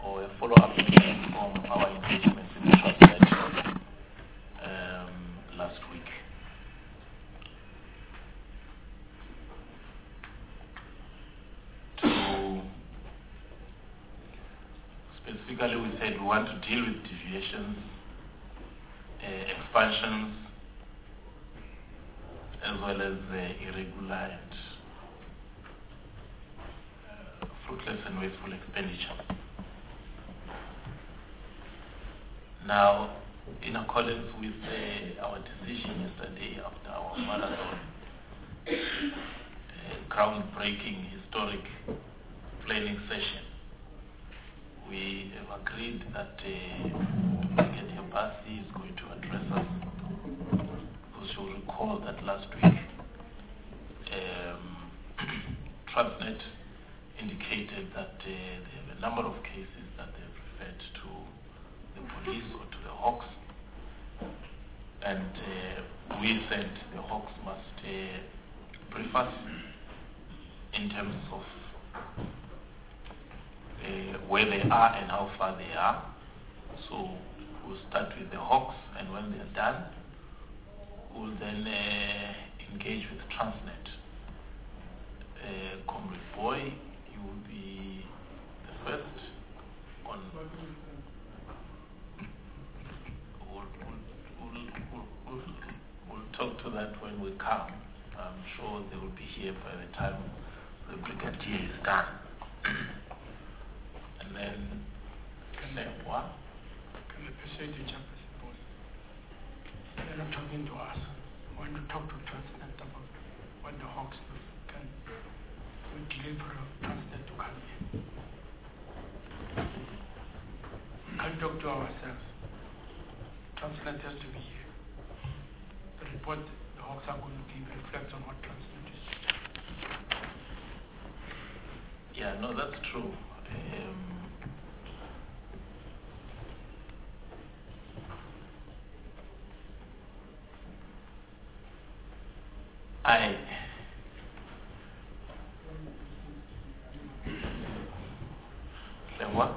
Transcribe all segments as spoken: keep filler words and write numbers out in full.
or a follow-up meeting from our engagement with the Transnet um, last week. To specifically, we said we want to deal with deviations, uh, expansions, as well as uh, irregular and uh, fruitless and wasteful expenditure. Now, in accordance with uh, our decision yesterday after our marathon, uh, groundbreaking historic planning session, we have agreed that uh, Brigadier Basi is going to address us. Because you'll recall that last week, um, Transnet indicated that uh, they have a number of cases that they've referred to the police or to the Hawks, and uh, we said the Hawks must uh, brief us in terms of uh, where they are and how far they are. So we'll start with the Hawks, and when they're done, we'll then uh, engage with Transnet. Uh, Comrade Boy, you will be the first on. We'll, we'll, we'll, we'll, we'll talk to that when we come. I'm sure they will be here by the time the brigadier is done. And then, then what? Can I persuade you, Chairperson Boy? They're not talking to us. We want to talk to Transnet about what the Hawks do. Can we deliver Transnet to come here? We can't talk to ourselves. Transnet has to be here. The report the Hawks are going to give reflects on what Transnet is. Yeah, no, that's true. Um, I what?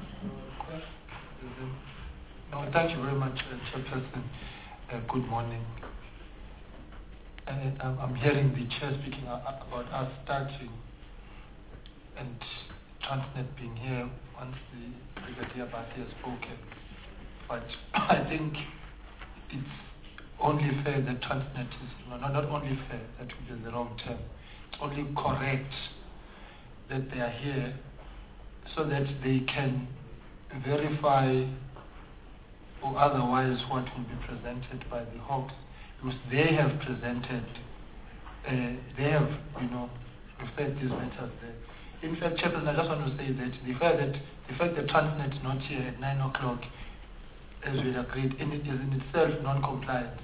No, thank you very much, uh, Chairperson. Uh, good morning. Uh, I'm, I'm hearing the chair speaking uh, about us starting and Transnet being here once the Brigadier Basi has spoken. But I think it's only fair that Transnet is, no, no, not only fair, that would be the wrong term, it's only correct that they are here so that they can verify or otherwise what will be presented by the Hawks, because they have presented, uh, they have, you know, referred these matters there. In fact, Chairperson, I just want to say that the fact that the fact that Transnet is not here at nine o'clock, as we agreed, in it is in itself non-compliant.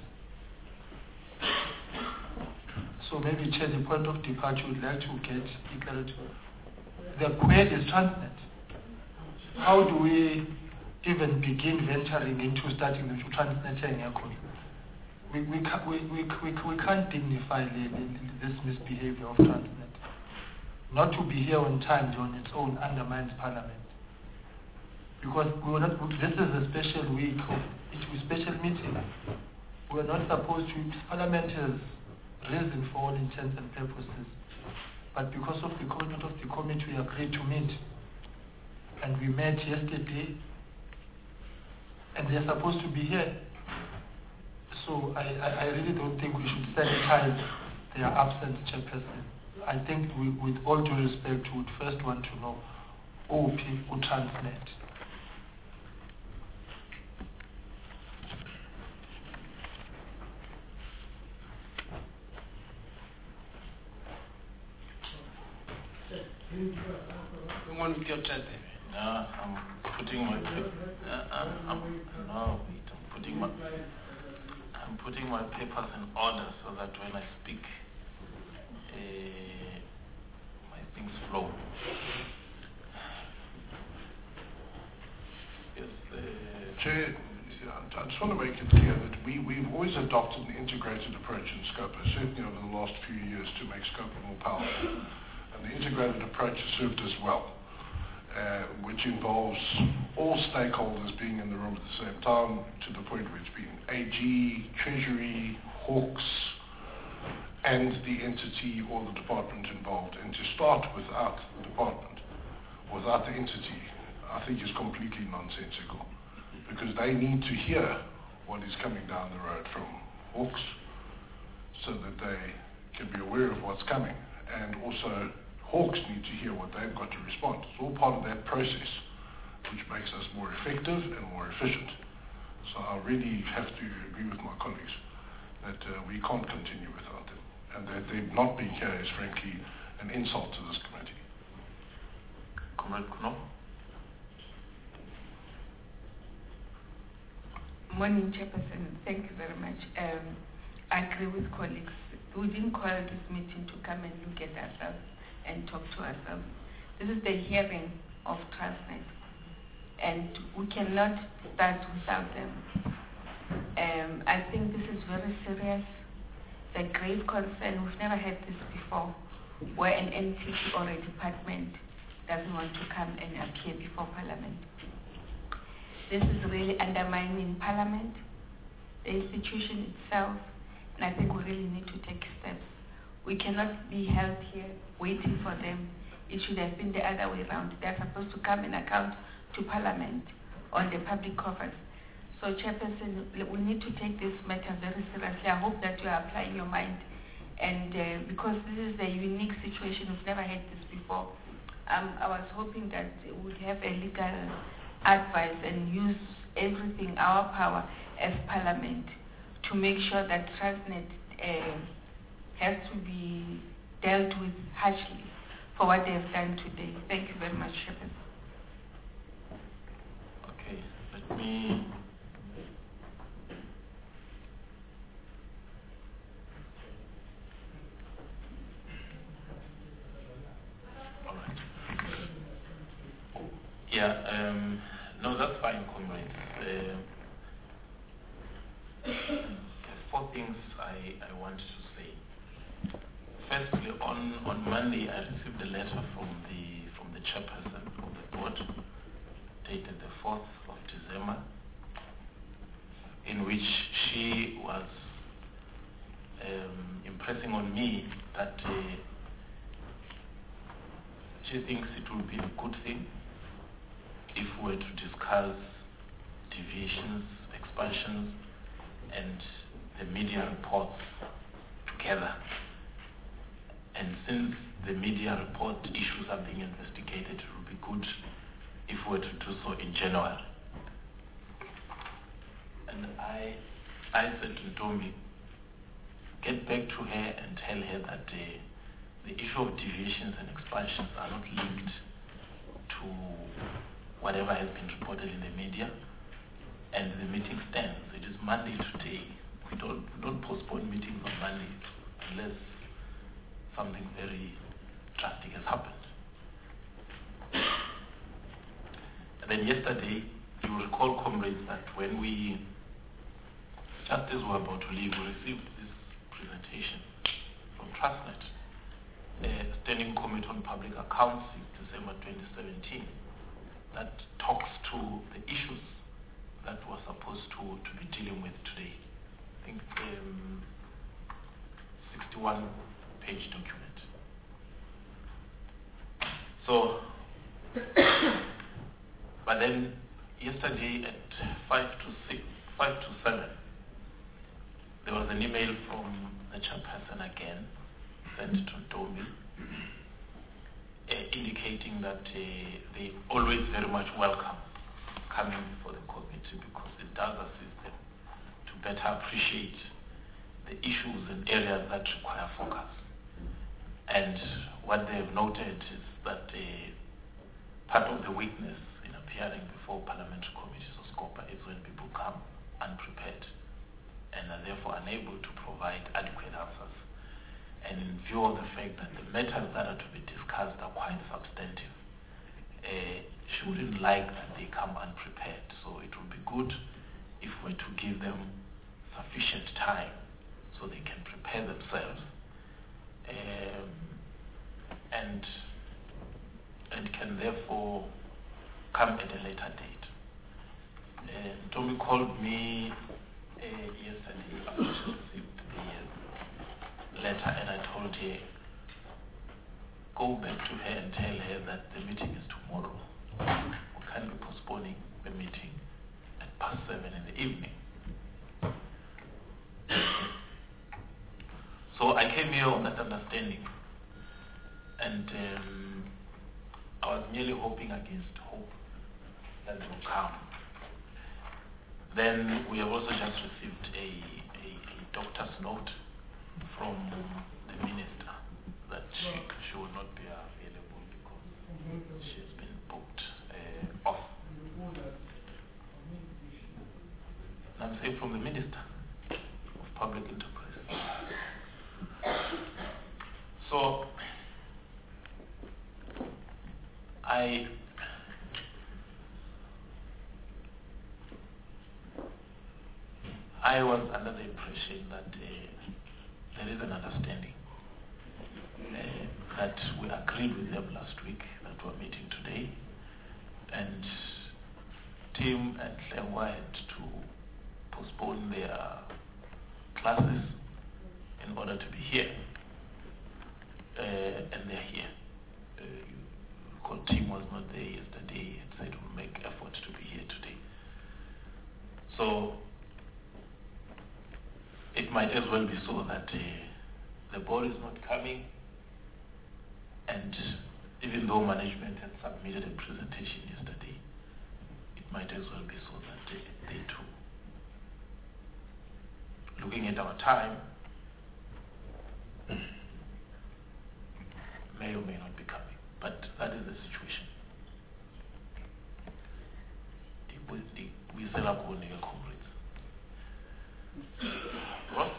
So maybe, Chair, the point of departure would like to get clarity. The where is Transnet? How do we even begin venturing into starting the Transnet? We we can't we, we, we, we can't dignify the, the, this misbehavior of Transnet. Not to be here on time on its own undermines Parliament. Because we were not, this is a special week of a special meeting. We are not supposed to. Parliament has risen for all intents and purposes, but because of the commitment of the committee, we agreed to meet, and we met yesterday, and they are supposed to be here. So I, I, I really don't think we should sanitize their absence, Chairperson. I think we, with all due respect, we would first want to know O P or Transnet. You want to get that? No, I'm putting my uh, I'm, I'm, no, wait, I'm putting my I'm putting my papers in order so that when I speak, uh, my things flow. Yes, uh, Chair, I just want to make it clear that we, we've always adopted an integrated approach in SCOPA, certainly over the last few years, to make SCOPA more powerful. And the integrated approach has served us well. Uh, we which involves all stakeholders being in the room at the same time, to the point where it's been A G, Treasury, Hawks, and the entity or the department involved. And to start without the department, without the entity, I think is completely nonsensical, because they need to hear what is coming down the road from Hawks so that they can be aware of what's coming. And also, Hawks need to hear what they've got to respond. It's all part of that process, which makes us more effective and more efficient. So I really have to agree with my colleagues that uh, we can't continue without them. And that they've not been here is frankly an insult to this committee. Comrade Kuno. Morning, Chairperson. Thank you very much. Um, I agree with colleagues. We didn't call this meeting to come and look at ourselves and talk to ourselves. This is the hearing of Transnet, and we cannot start without them. Um, I think this is very serious. It's a grave concern. We've never had this before, where an entity or a department doesn't want to come and appear before Parliament. This is really undermining Parliament, the institution itself, and I think we really need to take steps. We cannot be held here waiting for them. It should have been the other way around. They're supposed to come and account to Parliament on the public coffers. So, Chairperson, we need to take this matter very seriously. I hope that you are applying your mind, and uh, because this is a unique situation, we've never had this before. Um, I was hoping that we'd have a legal advice and use everything, our power as Parliament, to make sure that Transnet uh, has to be dealt with harshly for what they have done today. Thank you very much, Chairperson. Okay, let me. All right. Yeah. Um, no, that's fine, comrades. Uh, four things I, I want to say. Firstly, on, on Monday, I received a letter from the from the chairperson of the board, dated the fourth of December, in which she was um, impressing on me that uh, she thinks it will be a good thing if we were to discuss deviations, expansions, and the media reports together. And since the media report issues are being investigated, it would be good if we were to do so in January. And I, I said to Ntombi, get back to her and tell her that uh, the issue of deviations and expansions are not linked to whatever has been reported in the media, and the meeting stands. It is Monday today. We don't, we don't postpone meetings on Monday unless something very drastic has happened. And then yesterday, you will recall, comrades, that when we, just as we were about to leave, we received this presentation from Transnet, the Standing Committee on Public Accounts, since December twenty seventeen, that talks to the issues that we're supposed to, to be dealing with today. I think it's a um, sixty-one page document. So, but then yesterday at five to six, five to seven, there was an email from the chairperson again, sent to Ntombi, uh, indicating that uh, they always very much welcome coming before the committee because it does assist them to better appreciate the issues and areas that require focus. And what they have noted is that uh, part of the weakness in appearing before parliamentary committees or SCOPA is when people come unprepared and are therefore unable to provide adequate answers. And in view of the fact that the matters that are to be discussed are quite substantive, uh, she wouldn't like that they come unprepared. So it would be good if we were to give them sufficient time so they can prepare themselves um, and and can therefore come at a later date. Uh, Tommy called me uh, yesterday after she received the letter, and I told her, go back to her and tell her that the meeting is tomorrow. We can't be postponing the meeting at past seven in the evening. So I came here on that understanding, and um, I was merely hoping against hope that it will come. Then we have also just received a, a, a doctor's note from the minister that she, she will not be available because she has been booked uh, off. And I'm saying from the Minister of Public Enterprise. So I I was under the impression that uh, there is an understanding uh, that we agreed with them last week that we're meeting today, and Tim and Hlengwa had to postpone their classes in order to be here, uh, and they're here. Uh, you, Tim was not there yesterday and said we'll make effort to be here today. So it might as well be so that uh, the board is not coming, and even though management had submitted a presentation yesterday, it might as well be so that uh, they too, looking at our time, may or may not be coming. But that is the situation. We sell up only your comrades. Ross?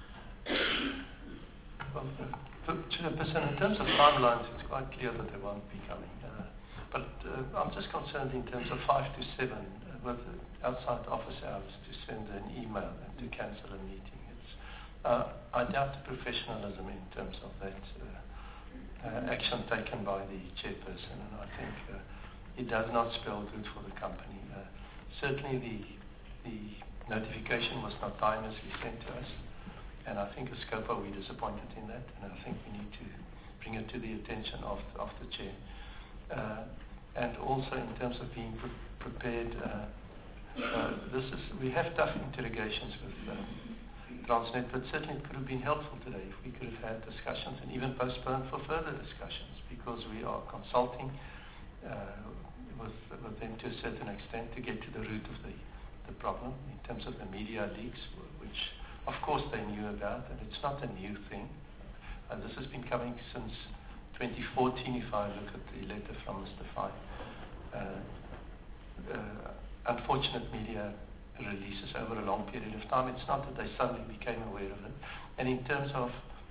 Well, uh, Chairperson, in terms of timelines, it's quite clear that they won't be coming. Uh, but uh, I'm just concerned in terms of five to seven, uh, with the outside office hours, to send an email and to cancel a meeting. It's, uh, I doubt the professionalism in terms of that uh, uh, action taken by the chairperson, and I think uh, it does not spell good for the company. Uh, certainly the, the notification was not timelessly sent to us, and I think as SCOPA we're disappointed in that, and I think we need to bring it to the attention of, of the chair. Uh, and also in terms of being pre prepared, uh, uh, this is, we have tough interrogations with um, Transnet, but certainly it could have been helpful today if we could have had discussions and even postponed for further discussions, because we are consulting uh, with, with them to a certain extent to get to the root of the, the problem in terms of the media leaks, which of course they knew about, and it's not a new thing. Uh, this has been coming since twenty fourteen, if I look at the letter from Mister Fine. Uh, uh, unfortunate media releases over a long period of time. It's not that they suddenly became aware of it. And in terms of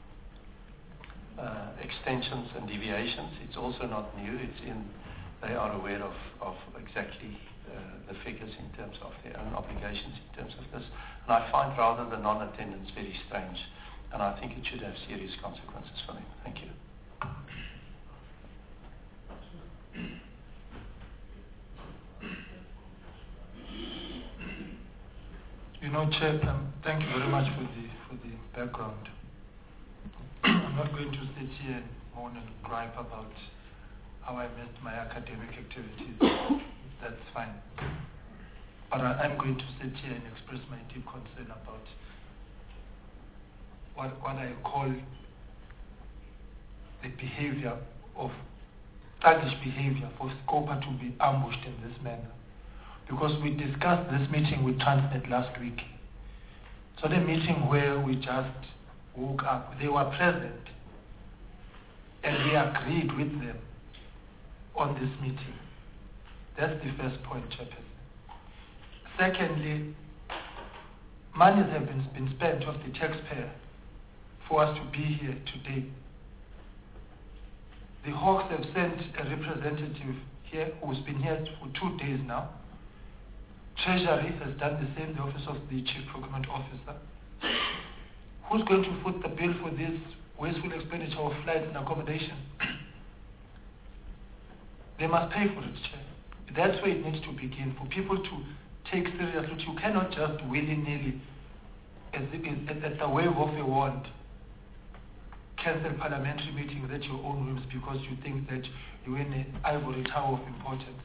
uh, extensions and deviations, it's also not new. It's in, they are aware of, of exactly uh, the figures in terms of their own obligations in terms of this. And I find rather the non-attendance very strange, and I think it should have serious consequences for them. Thank you. You know, Chair, um, thank you very much for the for the background. I'm not going to sit here and moan and gripe about how I missed my academic activities. That's fine. But I, I'm going to sit here and express my deep concern about what what I call the behavior of thuggish behavior for SCOPA to be ambushed in this manner. Because we discussed this meeting with Transnet last week. So the meeting where we just woke up, they were present, and we agreed with them on this meeting. That's the first point, Chairperson. Secondly, monies have been, been spent of the taxpayer for us to be here today. The Hawks have sent a representative here who's been here for two days now. Treasury has done the same, the Office of the Chief Procurement Officer. Who's going to foot the bill for this wasteful expenditure of flights and accommodation? They must pay for it, Chair. That's where it needs to begin, for people to take seriously. You cannot just willy-nilly, as it- at, at the wave of a wand, cancel parliamentary meetings at your own whims because you think that you're in an ivory tower of importance.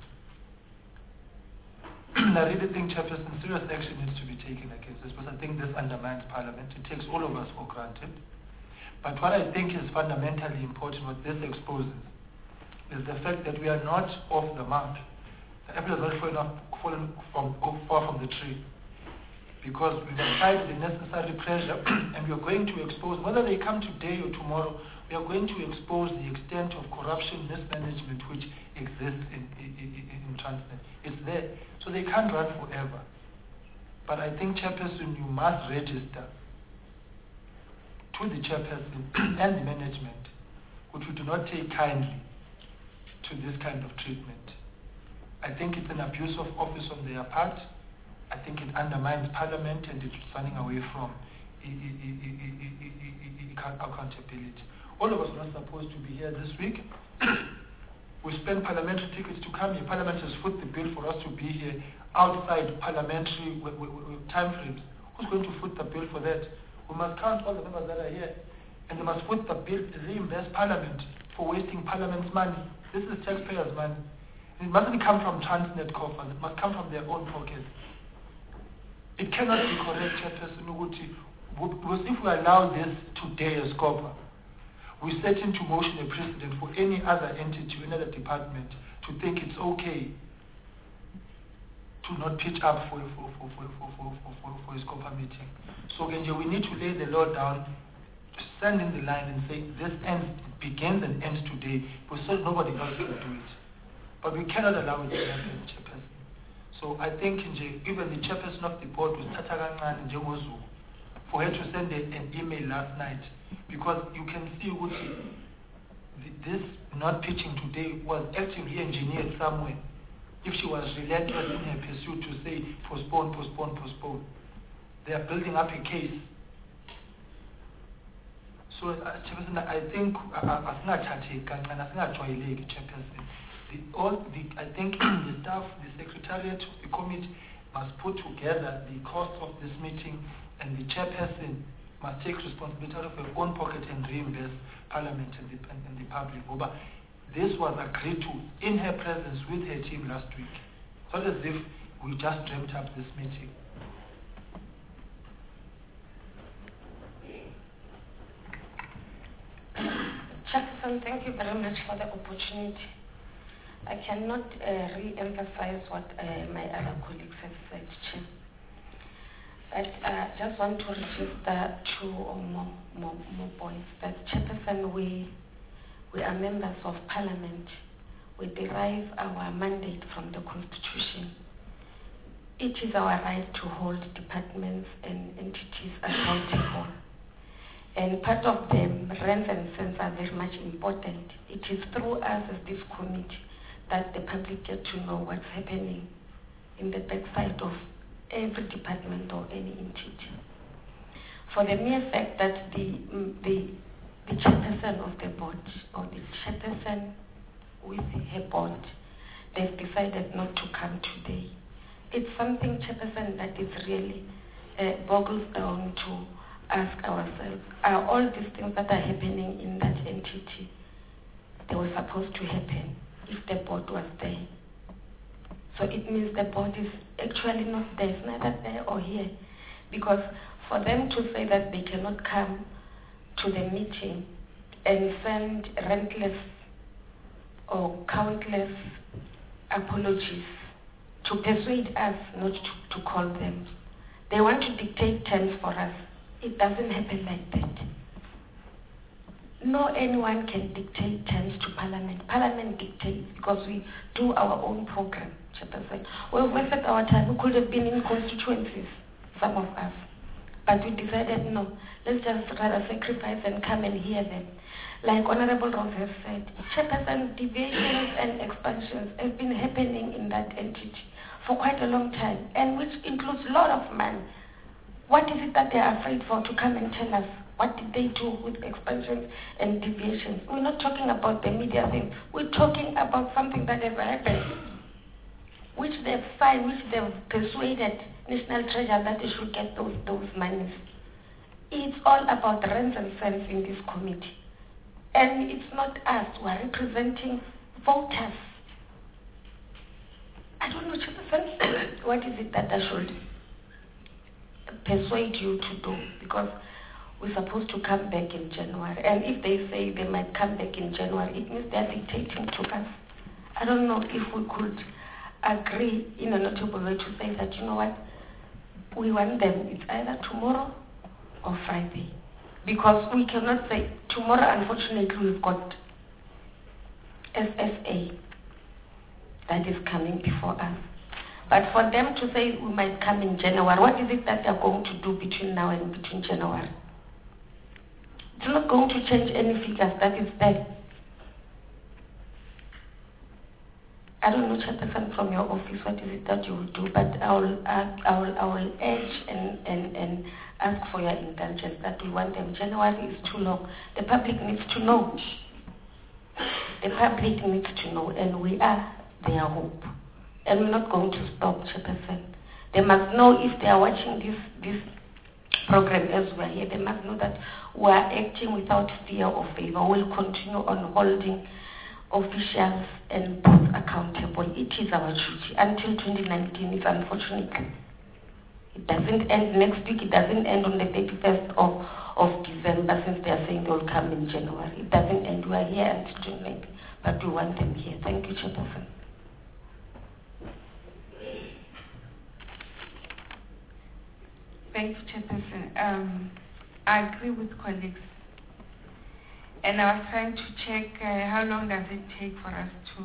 I really think, Chairperson, serious action needs to be taken against this, because I think this undermines Parliament. It takes all of us for granted. But what I think is fundamentally important, what this exposes, is the fact that we are not off the mark. The apple has not fallen, off, fallen from, far from the tree. Because we've applied the necessary pressure, and we are going to expose, whether they come today or tomorrow, we are going to expose the extent of corruption, mismanagement which exists in, in, in, in Transnet. It's there. So they can't run forever. But I think, Chairperson, you must register to the Chairperson and the management, which we do not take kindly to this kind of treatment. I think it's an abuse of office on their part. I think it undermines Parliament, and it's running away from accountability. All of us are not supposed to be here this week. We spend parliamentary tickets to come here. Parliament has foot the bill for us to be here outside parliamentary w- w- w- time frames. Who's going to foot the bill for that? We must count all the members that are here, and they must foot the bill, reimburse Parliament for wasting Parliament's money. This is taxpayers' money. It mustn't come from Transnet coffers. It must come from their own pockets. It cannot be correct, Chairperson Uguti, because if we allow this today as COPA, we set into motion a precedent for any other entity, any other department, to think it's okay to not pitch up for for for for for for, for, for, for his COPA meeting. So Genje, we need to lay the law down, stand in the line and say this ends, begins and ends today, because so nobody else can do it. But we cannot allow it to happen, Chairperson. So I think Nje, even the Chairperson of the board was Tatagangan Njengozu, for her to send a, an email last night, because you can see what this not pitching today was actually engineered somewhere. If she was relentless in her pursuit to say postpone, postpone, postpone, they are building up a case. So, uh, Chairperson, I think I think Chairperson. The, all the, I think the staff, the secretariat of the committee must put together the cost of this meeting, and the chairperson must take responsibility out of her own pocket and reimburse Parliament and the, and, and the public. But this was agreed to in her presence with her team last week. It's not as if we just dreamt up this meeting. Chairperson, thank you very much for the opportunity. I cannot uh, re-emphasize what uh, my other colleagues have said, Chair. But I uh, just want to register two or more, more, more points. That, Chairperson, we, we are members of Parliament. We derive our mandate from the Constitution. It is our right to hold departments and entities accountable. And part of them, rents and cents, are very much important. It is through us as this committee that the public get to know what's happening in the backside of every department or any entity. For the mere fact that the, the, the chairperson of the board, or the chairperson with her board, they've decided not to come today. It's something, Chairperson, that is really uh, boggles down to ask ourselves, are all these things that are happening in that entity, they were supposed to happen if the board was there? So it means the board is actually not there, it's neither there or here. Because for them to say that they cannot come to the meeting and send rentless or countless apologies to persuade us not to, to call them. They want to dictate terms for us. It doesn't happen like that. No anyone can dictate terms to Parliament. Parliament dictates because we do our own program, Chairperson. We've wasted our time. We could have been in constituencies, some of us. But we decided, no, let's just rather sacrifice and come and hear them. Like Honorable Rose has said, Chairperson, deviations and expansions have been happening in that entity for quite a long time, and which includes a lot of money. What is it that they are afraid for to come and tell us? What did they do with expansions and deviations? We're not talking about the media thing. We're talking about something that has happened. they've signed, which they've persuaded National Treasury that they should get those, those monies. It's all about rents and cents in this committee. And it's not us who are representing voters. I don't know, Chairperson, what is it that I should persuade you to do? Because we're supposed to come back in January. And if they say they might come back in January, it means they're dictating to us. I don't know if we could agree in a notable way to say that, you know what, we want them, it's either tomorrow or Friday. Because we cannot say, tomorrow unfortunately we've got S S A that is coming before us. But for them to say we might come in January, what is it that they're going to do between now and between January? It's not going to change any figures that is there. I don't know, Chairperson, from your office, what is it that you will do, but I will, uh, I will, I will urge and, and, and ask for your indulgence that we want them. January is too long. The public needs to know. The public needs to know, and we are their hope. And we're not going to stop, Chairperson. They must know, if they are watching this, this program as we are here, they must know that we are acting without fear or favor. We'll continue on holding officials and both accountable. It is our duty. Until twenty nineteen, it's unfortunate. It doesn't end next week. It doesn't end on the thirty-first of, of December, since they are saying they will come in January. It doesn't end. We are here until twenty nineteen, but we want them here. Thank you, Chairperson. Thank you, Chairperson. Um, I agree with colleagues. And I was trying to check uh, how long does it take for us to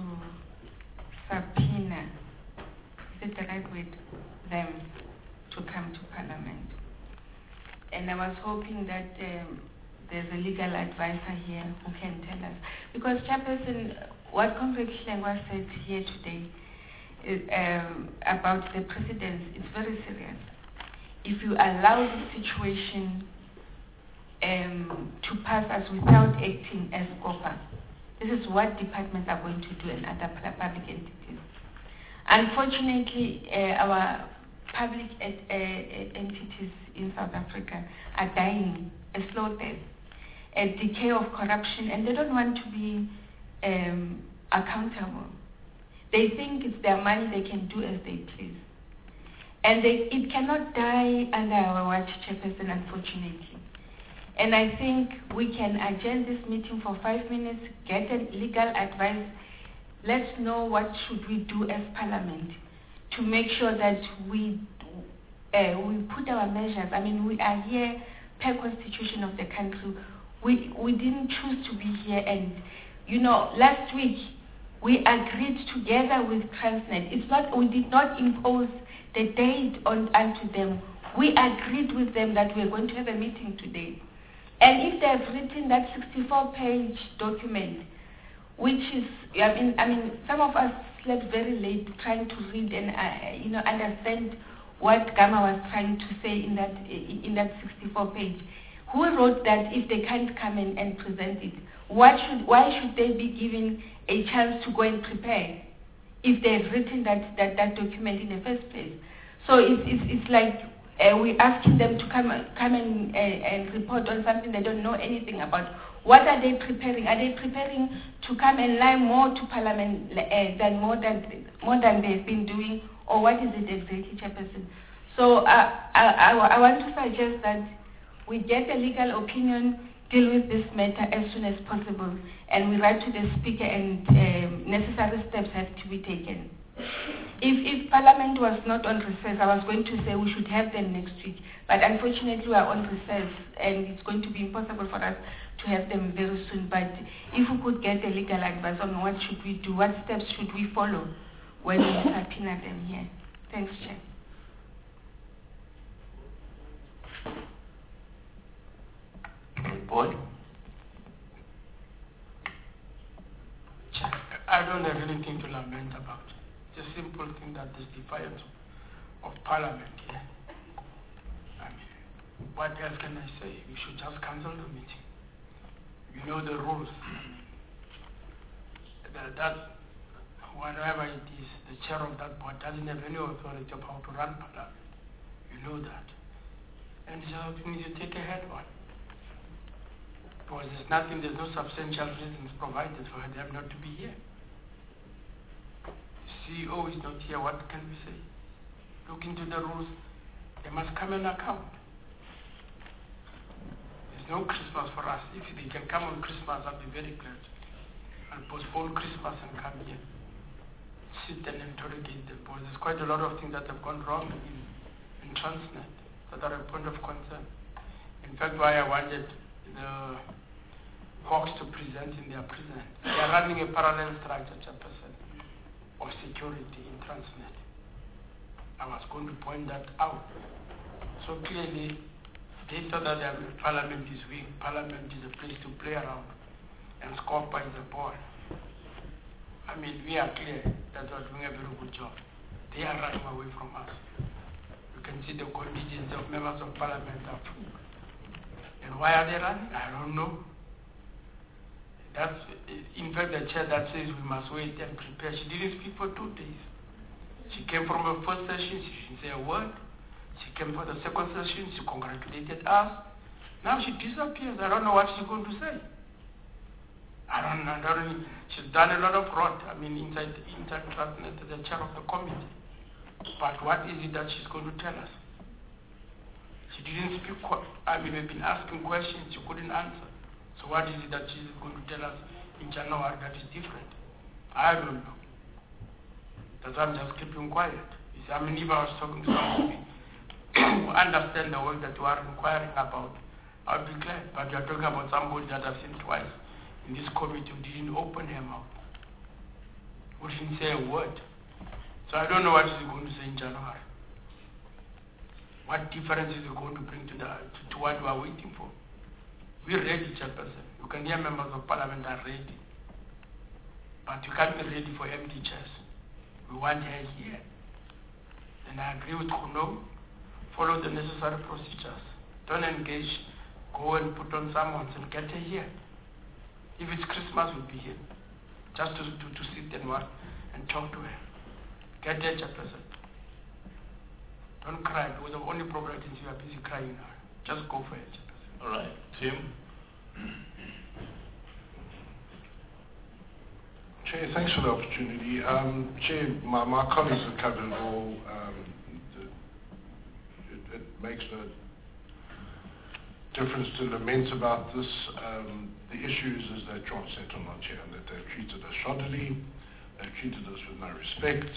subpoena, is it the right word, them to come to Parliament. And I was hoping that um, there's a legal advisor here who can tell us. Because, Chairperson, what Comrade Hlengwa said here today is, um, about the precedents is very serious. If you allow the situation um, to pass us without acting as COPA, this is what departments are going to do and other public entities. Unfortunately, uh, our public ed, uh, entities in South Africa are dying a slow death, a decay of corruption, and they don't want to be um, accountable. They think it's their money, they can do as they please. And they, it cannot die under our watch, Chairperson, unfortunately. And I think we can adjourn this meeting for five minutes, get a legal advice. Let's know what should we do as Parliament to make sure that we uh, we put our measures. I mean, we are here per constitution of the country. We we didn't choose to be here, and you know, last week we agreed together with Transnet. It's not we did not impose the date on unto them. We agreed with them that we are going to have a meeting today. And if they have written that sixty-four page document, which is, I mean, I mean, some of us slept very late trying to read and uh, you know understand what Gama was trying to say in that in that sixty-four page. Who wrote that if they can't come in and present it? Why should why should they be given a chance to go and prepare if they've written that that, that document in the first place? So it's it's, it's like uh, we're asking them to come come and uh, and report on something they don't know anything about. What are they preparing? Are they preparing to come and lie more to Parliament uh, than more than more than they've been doing, or what is it exactly, Chairperson? So uh, I, I I want to suggest that we get a legal opinion, deal with this matter as soon as possible, and we write to the Speaker, and um, necessary steps have to be taken. If, if Parliament was not on recess, I was going to say we should have them next week, but unfortunately we are on recess, and it's going to be impossible for us to have them very soon. But if we could get a legal advice on what should we do, what steps should we follow when we subpoena them here. Thanks, Chair. Boy? I don't have anything to lament about. It's a simple thing that is defiance of Parliament here. I mean, what else can I say? We should just cancel the meeting. You know the rules. I mean, that, that whatever it is, the chair of that board doesn't have any authority of how to run Parliament. You know that. And so you need to take a head on. Because there's nothing, there's no substantial reasons provided for them not to be here. The C E O is not here, what can we say? Look into the rules, they must come and account. There's no Christmas for us. If they can come on Christmas, I'll be very glad. I'll postpone Christmas and come here. Sit and interrogate them, because there's quite a lot of things that have gone wrong in, in Transnet that are a point of concern. In fact, why I wanted the Hawks to present in their prison. They are running a parallel structure, Chairperson, of security in Transnet. I was going to point that out. So clearly, they thought that their Parliament is weak. Parliament is a place to play around and score by the ball. I mean, we are clear that we are doing a very good job. They are running away from us. You can see the contingents of members of Parliament are full. And why are they running? I don't know. That's, in fact, the chair that says we must wait and prepare, she didn't speak for two days. She came from her first session, she didn't say a word. She came for the second session, she congratulated us. Now she disappears. I don't know what she's going to say. I don't know. I don't know. She's done a lot of rot. I mean, inside, inside Transnet, the chair of the committee. But what is it that she's going to tell us? She didn't speak. I mean, we've been asking questions, she couldn't answer. So what is it that she's going to tell us in January that is different? I don't know. That's why I'm just keeping quiet. You see, I mean, if I was talking to somebody who understand the work that you are inquiring about, I'd be glad. But you're talking about somebody that I've seen twice in this committee who didn't open her mouth, who didn't say a word. So I don't know what she's going to say in January. What difference is it going to bring to, the, to, to what we are waiting for? We're ready, Chairperson. You can hear members of Parliament are ready. But you can't be ready for empty chairs. We want her here. And I agree with Kuno. Follow the necessary procedures. Don't engage. Go and put on someone and get her here. If it's Christmas, we'll be here. Just to, to, to sit and work and talk to her. Get her, Chairperson. Don't cry, because the only problem is you are busy crying now. Just go for it, Chairperson. All right, Tim. Chair, thanks for the opportunity. Um, Chair, my, my colleagues have covered it all. Um, it, it makes no difference to lament about this. Um, the issue is, is that Transnet are not here and that they've treated us shoddily. They've treated us with no respect.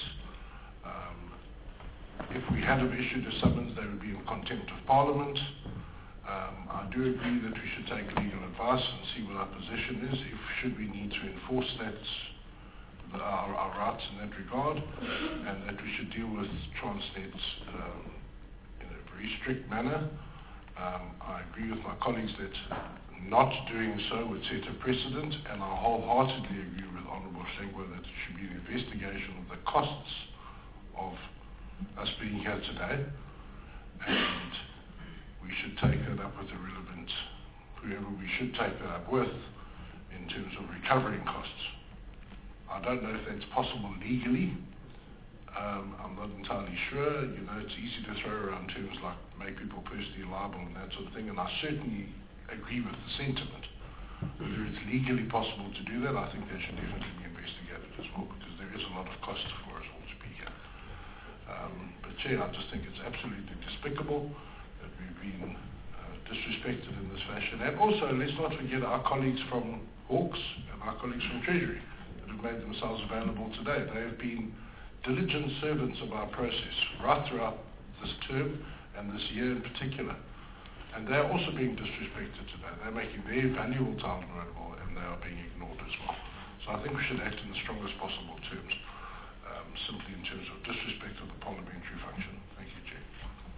Um, if we had have issued a summons, they would be in contempt of Parliament. Um, I do agree that we should take legal advice and see what our position is, if should we need to enforce that, the, our, our rights in that regard, and that we should deal with Transnet um, in a very strict manner. Um, I agree with my colleagues that not doing so would set a precedent, and I wholeheartedly agree with Honourable Shengwa that it should be an investigation of the costs of us being here today, and we should take that up with the relevant, whoever we should take that up with, in terms of recovering costs. I don't know if that's possible legally. Um, I'm not entirely sure. You know, it's easy to throw around terms like make people personally liable and that sort of thing, and I certainly agree with the sentiment. Whether it's legally possible to do that, I think that should definitely be investigated as well, because there is a lot of cost for us all to be here. Um, but Chair, I just think it's absolutely despicable that we've been uh, disrespected in this fashion. And also, let's not forget our colleagues from Hawks and our colleagues from Treasury that have made themselves available today. They have been diligent servants of our process right throughout this term and this year in particular. And they are also being disrespected today. They're making their valuable time available, and they are being ignored as well. So I think we should act in the strongest possible terms, um, simply in terms of disrespect of the parliamentary function. Thank you, Chair.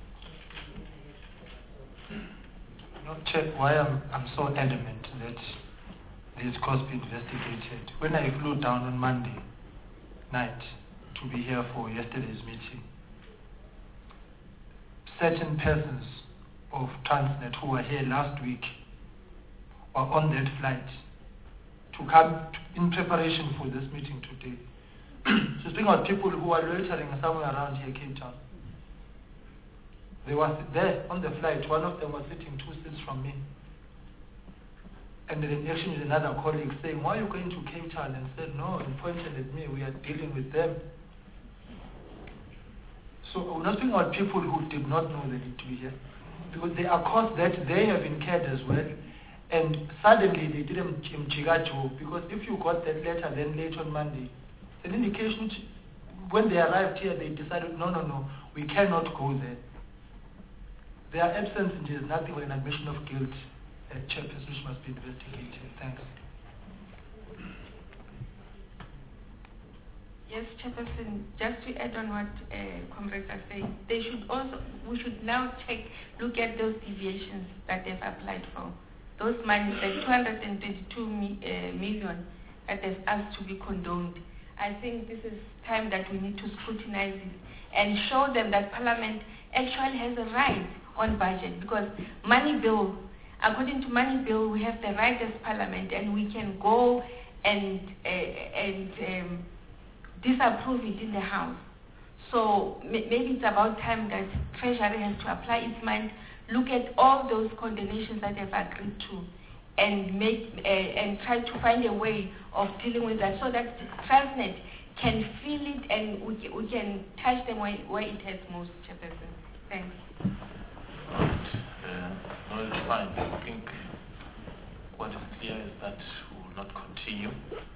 No, Chair, why I'm, I'm so adamant that this cause be investigated. When I flew down on Monday night to be here for yesterday's meeting, certain persons of Transnet who were here last week were on that flight to come to, in preparation for this meeting today. So speaking of people who are loitering somewhere around here, Cape Town, they was there on the flight. One of them was sitting two seats from me. And then actually with another colleague saying, why are you going to Cape Town? And said, no, and pointed at me, we are dealing with them. So we're not speaking about people who did not know they need to be here. Because there are costs that they have incurred as well. And suddenly they didn't Mchigacho, because if you got that letter then late on Monday, an indication when they arrived here they decided, no, no, no, we cannot go there. Their absence is nothing but an admission of guilt. Uh, Chairperson, which must be investigated. Thanks. Yes, Chairperson, just to add on what uh, comrades are saying, they should also, we should now take, look at those deviations that they've applied for. Those money, the two hundred twenty-two mi, uh, million that they've asked to be condoned. I think this is time that we need to scrutinize it and show them that Parliament actually has a right on budget, because money bill, according to money bill, we have the right as Parliament, and we can go and uh, and um, disapprove it in the House. So m- maybe it's about time that Treasury has to apply its mind, look at all those condemnations that they've agreed to, and make uh, and try to find a way of dealing with that, so that Transnet can feel it and we, we can touch them where, where it hurts most, Chairperson. Thanks. Uh, no, it's fine. I think what is clear is that we will not continue.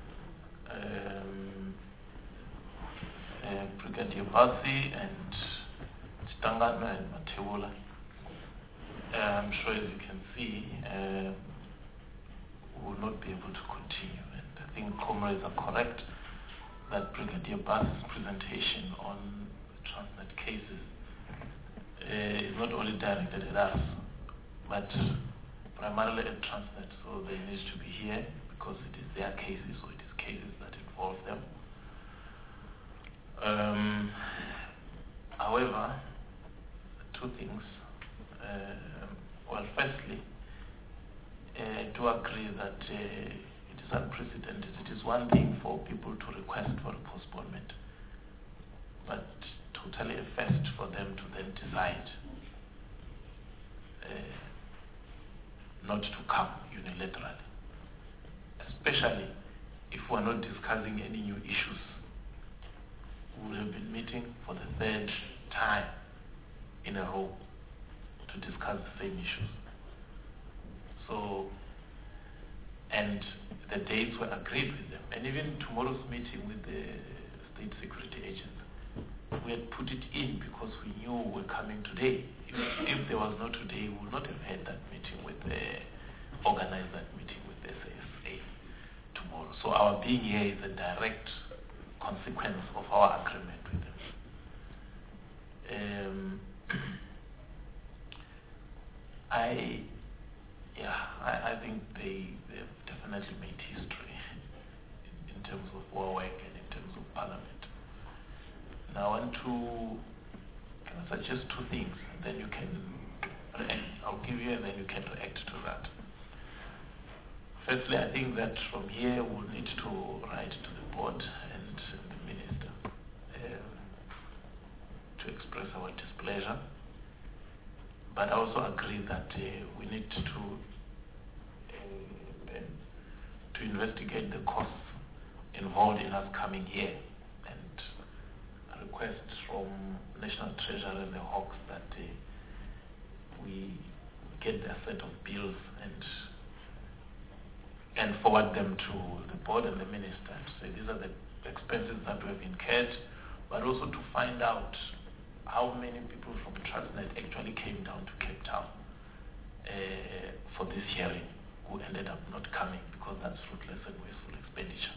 Um, uh, Brigadier Basi and Chitangana and Matebula, uh, I'm sure as you can see, uh, we will not be able to continue. And I think comrades are correct that Brigadier Basi's presentation on Transnet cases Uh, is not only directed at us, but primarily at Transnet. So they need to be here because it is their cases, or it is cases that involve them. Um, however, two things. Uh, well, firstly, uh, I do agree that uh, it is unprecedented. It is one thing for people to request for a postponement, but totally a first for them to then decide uh, not to come unilaterally, especially if we're not discussing any new issues. We will have been meeting for the third time in a row to discuss the same issues. So, and the dates were agreed with them, and even tomorrow's meeting with the State Security Agency, we had put it in because we knew we were coming today. If, if there was no today, we would not have had that meeting with the, organized that meeting with the S A S A tomorrow. So our being here is a direct consequence of our agreement with them. Um, I, yeah, I, I think they, they've definitely made history in, in terms of our work and in terms of Parliament. Now I want to can I suggest two things, and then you can react. I'll give you, and then you can react to that. Firstly, I think that from here we'll need to write to the board and the minister uh, to express our displeasure. But I also agree that uh, we need to uh, to investigate the costs involved in us coming here, and request from National Treasury and the Hawks that uh, we get a set of bills and and forward them to the board and the minister to say these are the expenses that we have incurred, but also to find out how many people from Transnet actually came down to Cape Town uh, for this hearing who ended up not coming, because that's fruitless and wasteful expenditure.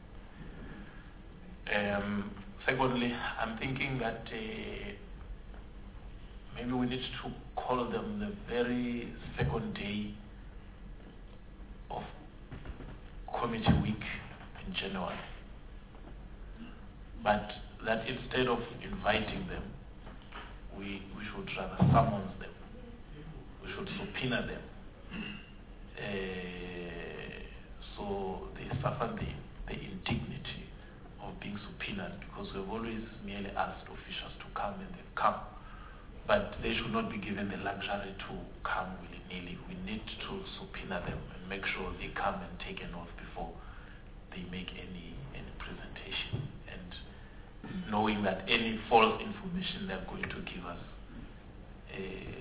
Um, Secondly, I'm thinking that uh, maybe we need to call them the very second day of committee week in January. But that instead of inviting them, we, we should rather summons them. We should subpoena them. Uh, so they suffer the, the indignity of being being subpoenaed, because we've always merely asked officials to come and they've come. But they should not be given the luxury to come willy-nilly. We need to subpoena them and make sure they come and take an oath before they make any, any presentation. And knowing that any false information they're going to give us uh,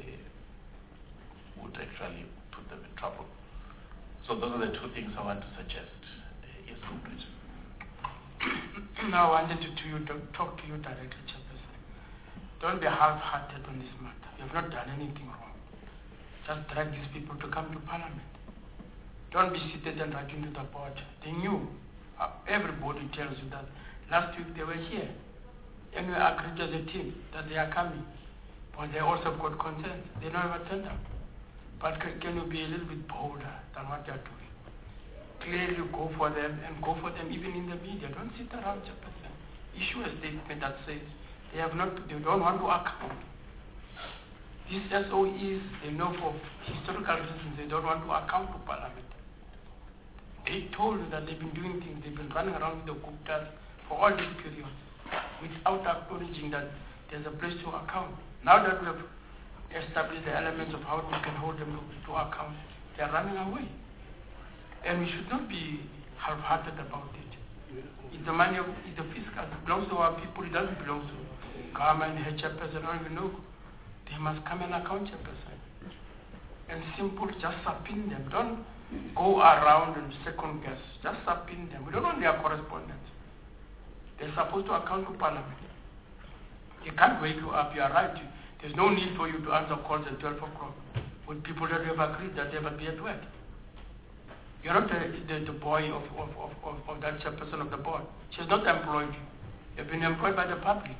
would actually put them in trouble. So those are the two things I want to suggest. Uh, yes, Comrade. Now I wanted to, to you to talk to you directly, Chairperson. Don't be half-hearted on this matter. You have not done anything wrong. Just drag these people to come to Parliament. Don't be seated and writing to the board. They knew. Uh, everybody tells you that last week they were here. And we agreed as a team that they are coming. But they also got consent. They never turned up. But can, can you be a little bit bolder than what they are doing? Clearly go for them and go for them even in the media. Don't sit around, Chairperson. Issue a statement that says they have not, they don't want to account. These S O Es, they know for historical reasons they don't want to account to Parliament. They told you that they've been doing things, they've been running around with the Guptas for all this period without acknowledging that there's a place to account. Now that we have established the elements of how we can hold them to, to account, they're running away. And we should not be half-hearted about it. It's the money of it's the fiscal. It belongs to our people. It doesn't belong to government, head chairperson. I don't even know. They must come and account, chairperson. And simple, just subpoena them. Don't go around and second guess. Just subpoena them. We don't want their correspondence. They're supposed to account to Parliament. They can't wake you up. You are right. There's no need for you to answer calls at twelve o'clock with people that you have agreed that they have appeared to it. You're not the, the, the boy of, of, of, of, of that chairperson of the board. She's not employed you. You've been employed by the public.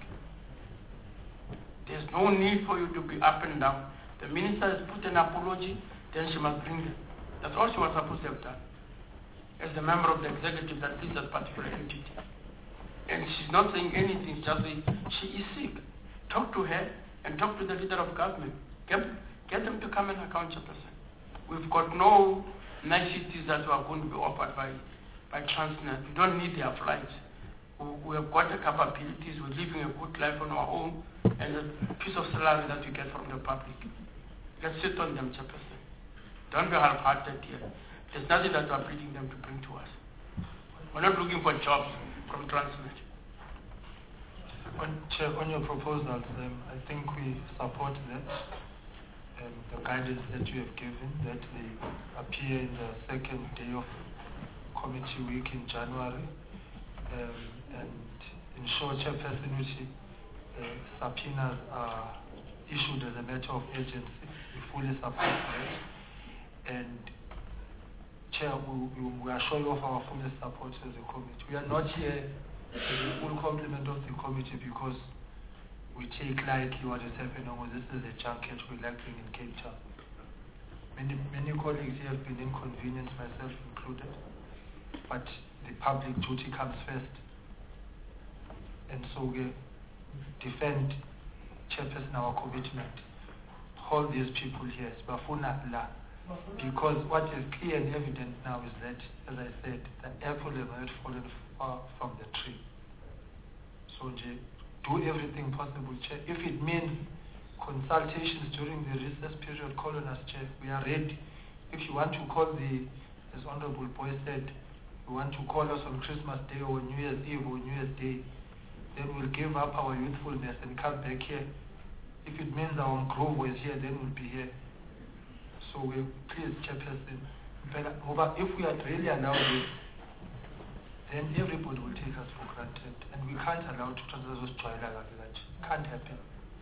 There's no need for you to be up and down. The minister has put an apology, then she must bring them. That's all she was supposed to have done. As the member of the executive that leads that particular entity. And she's not saying anything, just saying she is sick. Talk to her and talk to the leader of government. Get, get them to come and account, Chairperson. We've got no niceties that are going to be offered by, by Transnet. We don't need their flights. We, we have got the capabilities. We're living a good life on our own and a piece of salary that we get from the public. Let's sit on them, Chairperson. Don't be half-hearted here. There's nothing that we're pleading them to bring to us. We're not looking for jobs from Transnet. On, Chair, on your proposals, um, I think we support that. Um, the guidance that you have given, that they appear in the second day of committee week in January, um, and ensure chairpersonality uh, subpoenas are issued as a matter of urgency. We fully support that. And Chair, we, we, we assure you of our full support as a committee. We are not here as a full complement of the committee because we take lightly what is happening, or this is a junket we're lacking in Cape Town. Many, many colleagues here have been inconvenienced, myself included, but the public duty comes first. And so we defend, Chairperson, our commitment. Hold these people here, because what is clear and evident now is that, as I said, the apple has not fallen far from the tree. So, do everything possible, Chair. If it means consultations during the recess period, call on us, Chair. We are ready. If you want to call the, as Honorable Boy said, you want to call us on Christmas Day or New Year's Eve or New Year's Day, then we'll give up our youthfulness and come back here. If it means our Grove is here, then we'll be here. So we please, Chairperson, if we are really allowed this, then everybody will take us for granted. And we can't allow to transfer those trial like that. Can't happen.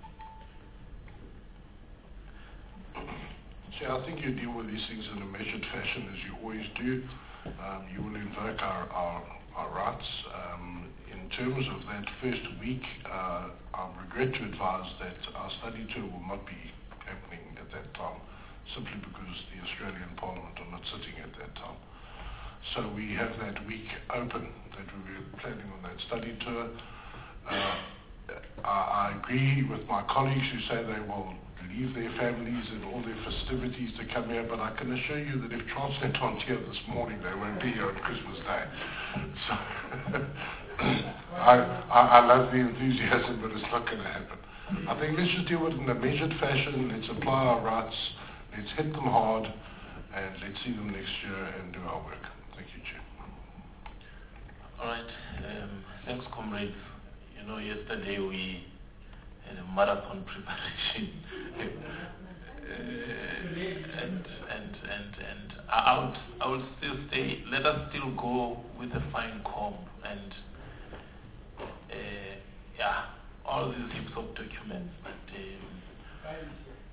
So I think you deal with these things in a measured fashion, as you always do. Um, you will invoke our, our, our rights. Um, in terms of that first week, uh, I regret to advise that our study tour will not be happening at that time, simply because the Australian Parliament are not sitting at that time. So we have that week open that we were planning on that study tour. Uh, I, I agree with my colleagues who say they will leave their families and all their festivities to come here, but I can assure you that if Transnet aren't here this morning, they won't be here on Christmas Day. So I, I, I love the enthusiasm, but it's not going to happen. I think let's just deal with it in a measured fashion. Let's apply our rights. Let's hit them hard, and let's see them next year and do our work. Thank you, Chair. All right. Um, thanks, comrades. You know, yesterday we had a marathon preparation. uh, and and and and I would I would still say let us still go with a fine comb and uh, yeah, all these heaps of documents that um,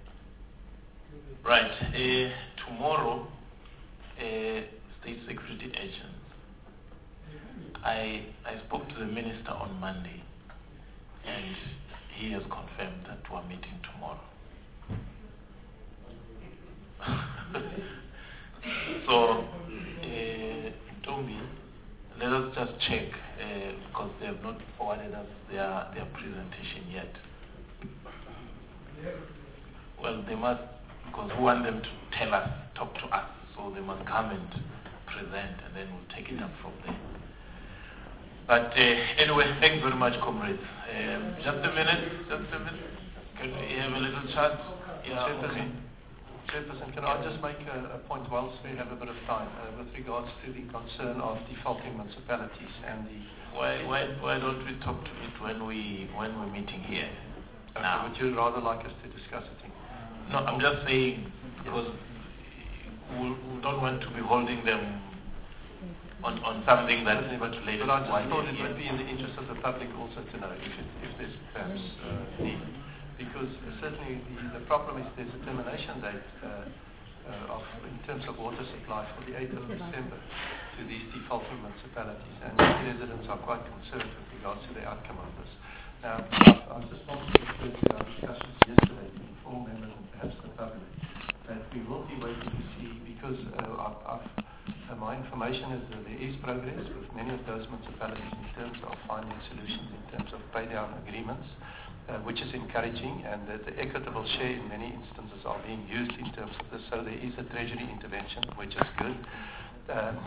right uh, tomorrow uh, state security agents. I I spoke to the minister on Monday, and he has confirmed that we're meeting tomorrow. So, uh, Tombi, let us just check uh, because they have not forwarded us their their presentation yet. Well, they must, because we want them to tell us, talk to us, so they must come and present, and then we'll take it up from there. But uh, anyway, thanks very much, comrades. Um, just a minute, just a minute. Can we have a little chat? Yeah, okay. Chairperson, can I just make a, a point whilst we have a bit of time uh, with regards to the concern of defaulting municipalities and the... Why, why, why don't we talk to it when, we, when we're meeting here? Okay, now. would you rather like us to discuss it? In? No, I'm just saying, because we, we don't want to be holding them on, on something that's not related but I to just why thought they're it here. would be in the interest of the public also to know if, it, if there's perhaps uh, need. Because uh, certainly the, the problem is there's a termination date uh, uh, of, in terms of water supply for the eighth of December to these defaulting municipalities, and many residents are quite concerned with regards to the outcome of this. Now, I just want to refer to our discussions yesterday to inform members and perhaps the public that we will be waiting to see, because uh, I've, I've, uh, my information is that there is progress with many of those municipalities in terms of finding solutions in terms of pay-down agreements. Uh, which is encouraging, and that the equitable share in many instances are being used in terms of this. So there is a treasury intervention, which is good. Uh,